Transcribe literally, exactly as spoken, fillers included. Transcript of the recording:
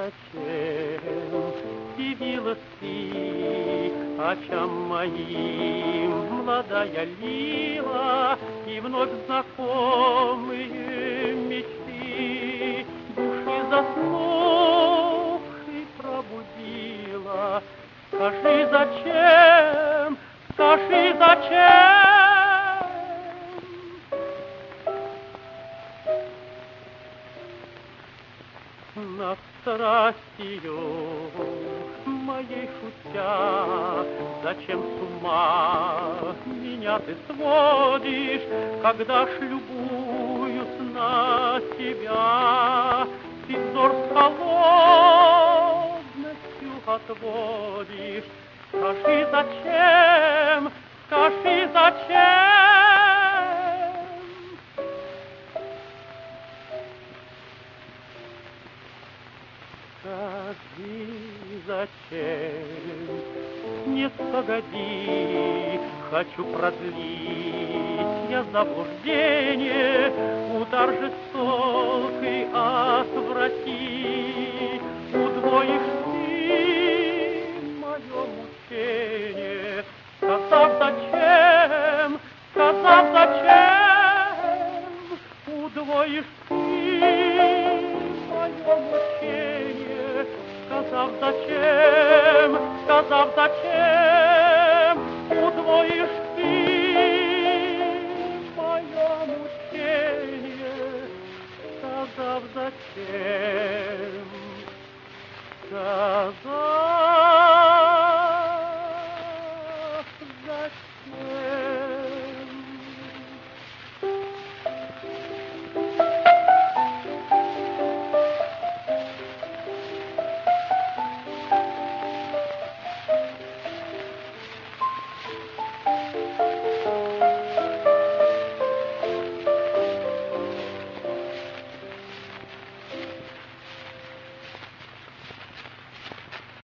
зачем явилась ты очам моим, молодая лила, и вновь знакомые мечты души заснувшей пробудила. Скажи, зачем, скажи, зачем? Над страстью моей шутя, зачем с ума меня ты сводишь, когда ж любуюсь на тебя, ты взор с холодностью отводишь. Скажи, зачем, скажи, зачем? Скажи, зачем? Нет, погоди, хочу продлить я заблуждение, удар жестокий отврати, удвоишь ты мое мучение. Сказав, зачем, сказав, зачем, удвоишь ты